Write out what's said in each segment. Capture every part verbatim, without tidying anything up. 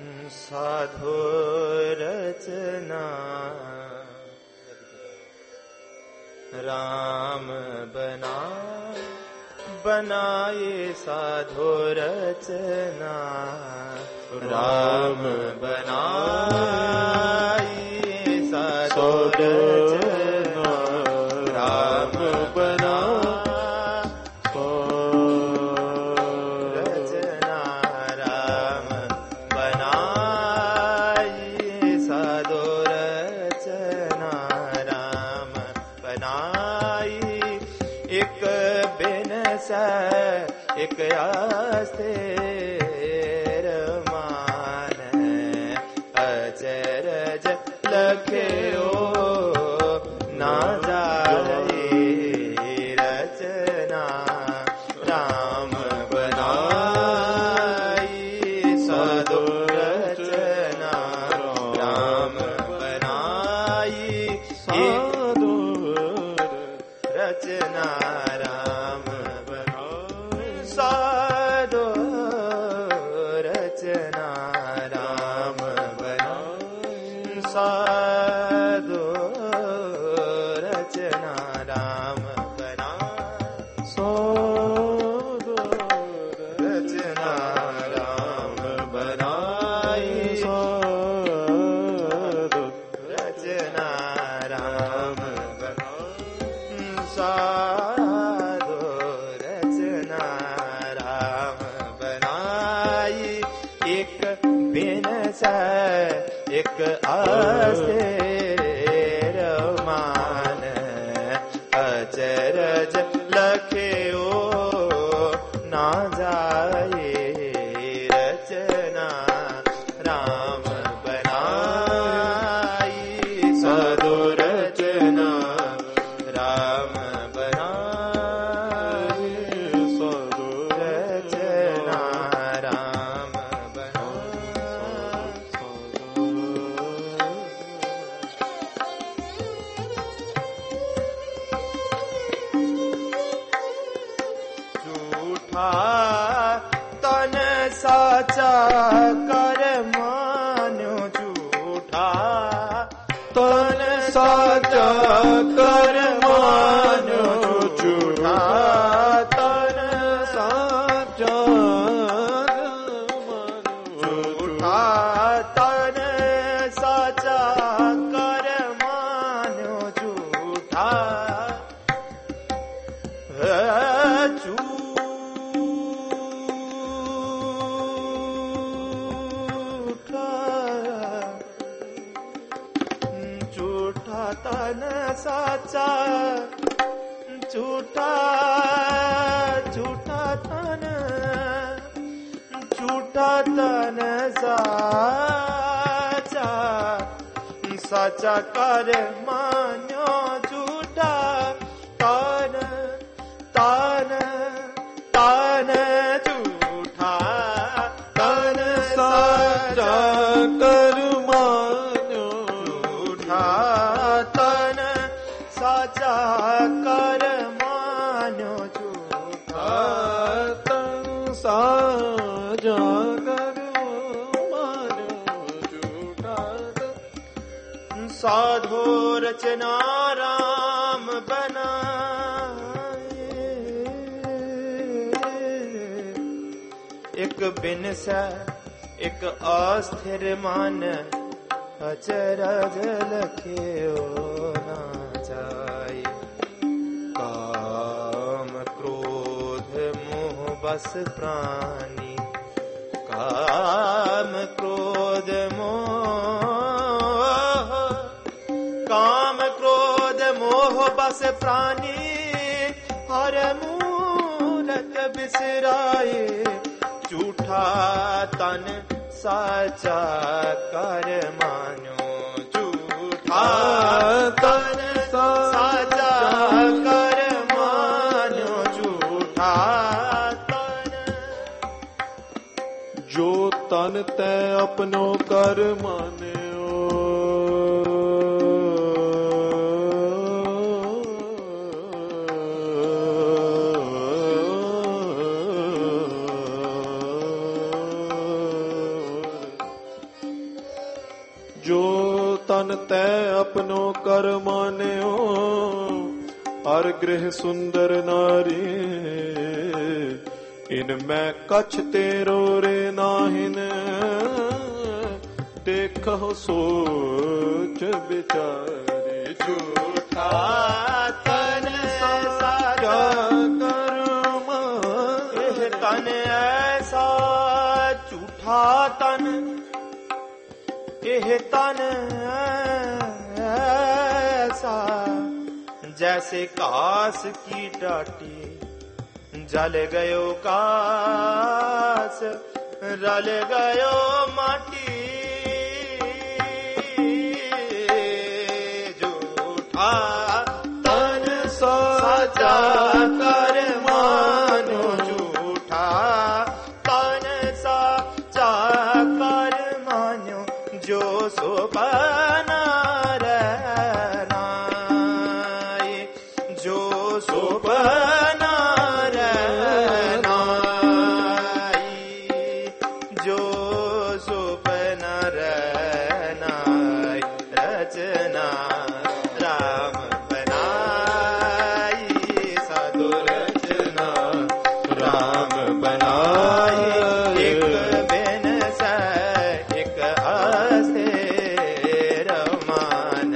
साधो रचना राम बना बनाए साधो रचना राम बनाए साधो रचना राम बना एक आस्तेर मान अचरज लख्यो ना जाए रचना राम बनाई साधो रचना राम बनाई साधो रचना साधो रचना राम बना साधो रचना राम बना साधो रचना राम बनाई साधो रचना राम बना साधो रचना एक बिनस एक आस्तेर मान अचरज लख्यो ना जाए रचना राम बनाई साधो रचना राम बनाई साधो रचना राम तन साचा कर मान्यो झूठा तन साचा कर मान्यो झूठा तन साचा झूठा तन साचा कर मान्यो झूठा झूठा तन साचा झूठा झूठा तन झूठा तन साचा साचा कर मान्यो झूठा तन तन तन झूठा तन साचा कर मान्यो झूठा तन साचा कर मान्यो झूठा तन साचा कर मान्यो झूठा साधो रचना राम बनाए एक बिनस एक अस्थिर मन अचरज लख्यो ना जाए काम क्रोध मोह बस प्राणी काम क्रोध मोह काम क्रोध मोह बस प्राणी हर मूरत बिसराए झूठा तन साचा कर मान्यो झूठा तन साचा कर मान्यो झूठा तन जो तन तै अपनो कर मान्यो जो तन तै अपनो कर मान्यो, हर गृह सुंदर नारी, इनमें कछ तेरो रे नाहिन, देखो सोच विचारे। झूठा तन साजा कर्म, एह तन ऐसा झूठा तन, एह तन ऐसा जैसे कास की डाटी, जल गयो कास रल गयो माटी। झूठा तन साचा कर मानो, झूठा तन साचा कर मानो, जो सो बना रहना, जो सो बना रहना, जो सो बना रहना। रचना राम बनाई, साधु रचना राम बनाई। एक बिन से एक आसे रमान,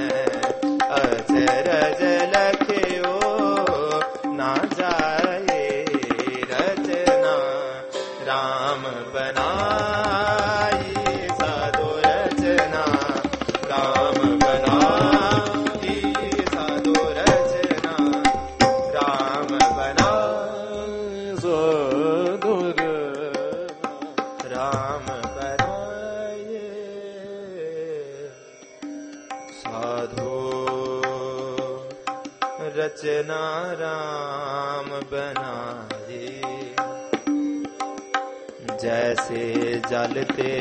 अचरज लख्यो ना जाए। रचना राम बनाई, साधु रचना राम बनाई, साधु रचना राम बनाई, साधुर राम बनाए। साधु रचना राम बनाए, जैसे जलते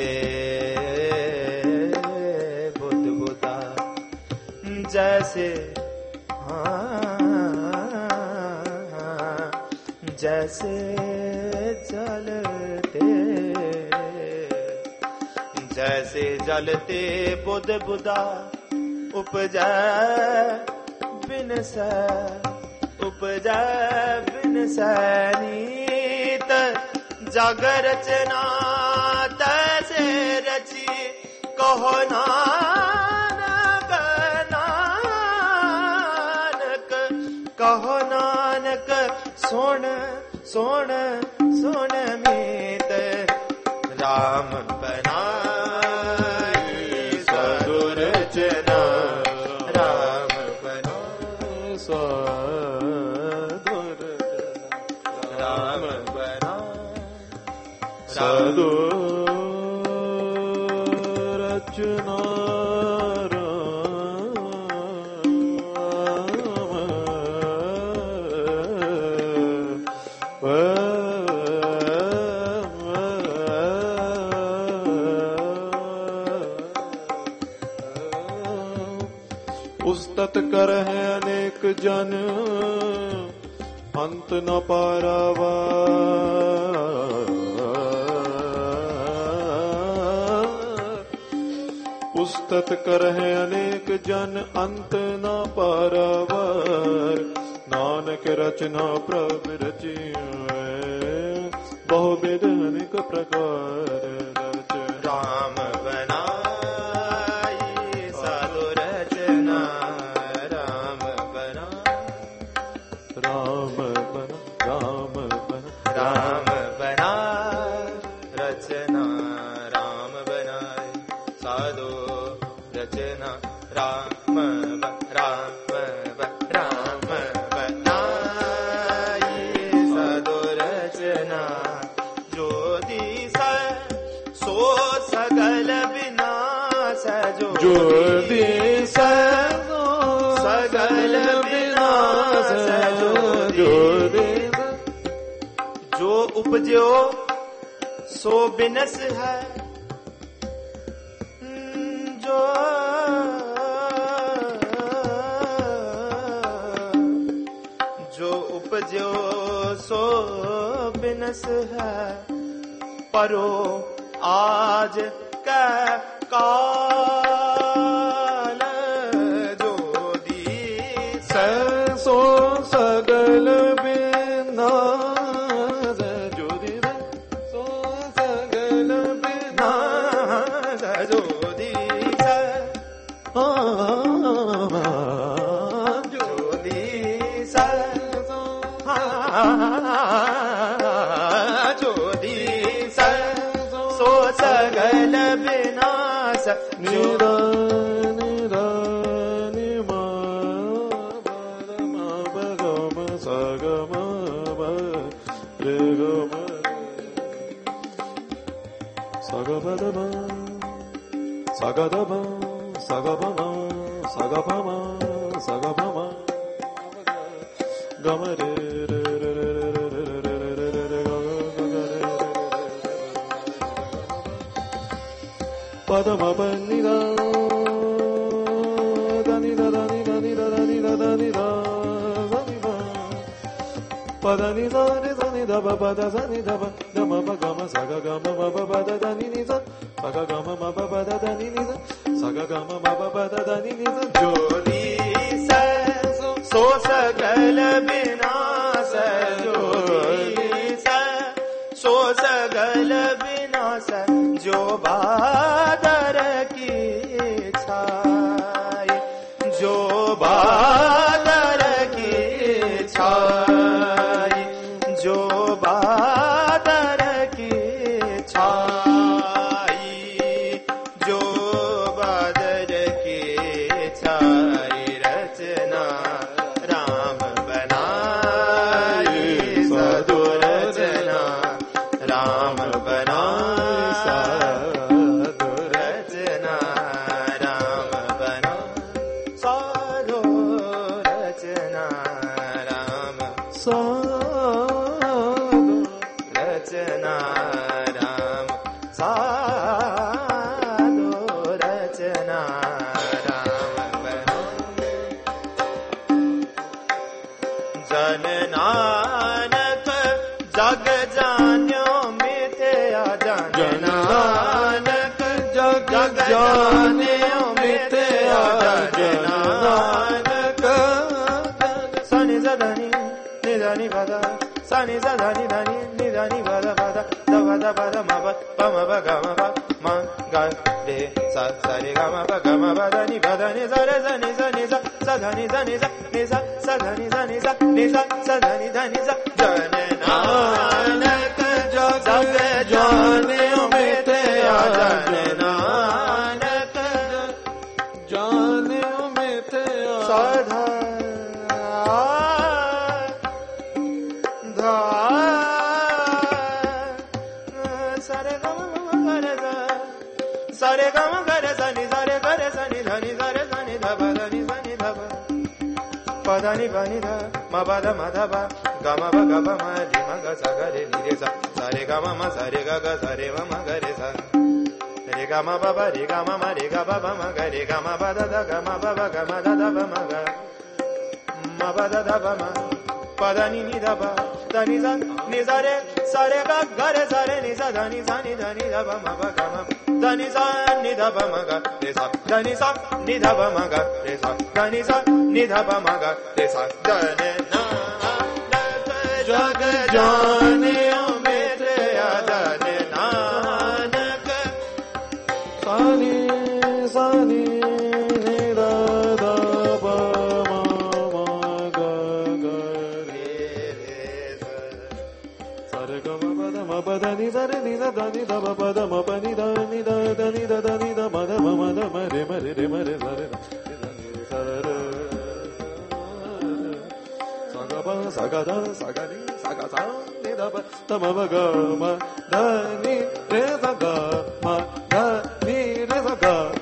बुद्ध बुदा, जैसे हाँ जैसे जलते, जैसे जलते बुद्ध बुदा, उपजै बिन सै, उपजै बिन सै नीत। जग रचना तैसे रची, कहो नानक नानक, कहो नानक सुन सुन सुन मीत। राम बनाई, साधु रचना राम बनाई, साधु राम बनाई। साधु रचना उस्तत कर है अनेक जन, अंत न पारावा। उस्तत कर है अनेक जन, अंत न पारावार। नानक रचना प्रभु रचियो, बहुविध अनेक प्रकार रचना। राम बनाई, साधु रचना राम बनाई। राम बन राम बन राम बना रचना राम बनाए, साधु रचना राम ब, राम ब, राम बनाई। साधु रचना जो दिस सो सगल विनाश, जो दिस सगल विनाश, जो दिस जो उपजो सो बिनस है, जो जो उपजो सो बिनस है। परो आज कै काज जोदी सा जोदी सा सो सगल विनाश निरा निरा निमा बगम सगम ऋगम सगपदम सगदम सगपम सगपम सगपम गम रे Padam pani da da ni da da ni da ni da da ni da da ni da da ni da pada ni da ni da ni da ba ba da sa ni da ba da ma ba ga ma sa ga ga ma ma ba ba da da ni ni sa ba ga ga ma ma ba ba da da ni ni sa sa ga ga ma ma ba ba da da ni ni sa जोदी सा सो सगल विनाश जोदी सा सो सगल विनाश जो बादर की छाई जो बादर की छाई जो बादर की छाई जो बादर की छाई रचना राम बनाई सदो रचना राम बनाई रचना राम बना सारो रचना राम साधु रचना राम सारो रचना राम बना जन नानक जग जान्यो मिथ्या जन नानक जग जाने मिथ्या जन नानक सनि सदनि निधनि पद सनि सदनि धनि निधनि पद पद द पद पद म प प म प ग म प म ग रे स स रे ग म प ग म प द नि प द नि स रे स नि स नि स स ध नि स नि स नि स स ध नि स नि स नि स स ध नि ध नि स जन नानक जग जाने मिथ्या जन नानक जाने में थे साधा धा सारे गम गरे सा सारे गम गरे सा नि सारे गरे सा नि ध नि सारे सा नि ध प ध नि सा नि ध प प ध नि प नि ध म प ध म ध प ग म प ग प म रि म ग स ग रे नि रे सा सारे ग म म सा रे ग ग सा रे म म ग रे सा रे ग म प प रे ग म म रे ग प प म ग रे ग म प द द ग म प प ग म द द प म ग म प द द प म प द नि नि ध प द नि सा नि सा रे सा रे ग ग रे सा रे नि सा ध नि सा नि ध नि ध प म प ग म ध नि सा नि ध प म ग रे सा ध नि सा नि ध प म ग रे सा ध नि सा नि ध प म ग रे सा ध न नानक जग जान्यो मिथ्या जन नानक सानी सानी नि दा दा प म म ग ग रे सा रे ग म प द म प द नि सा रे नि सा ध नि ध प प द म प नि ध नि ध ध नि ध ध नि ध म ध म म ध म रे म रे रे म रे सा रे सा रे सा ग प सा ग ध सा ग नि सा ग सा नि ध प ध म प ग म ध नि रे सा ग म ध नि रे सा ग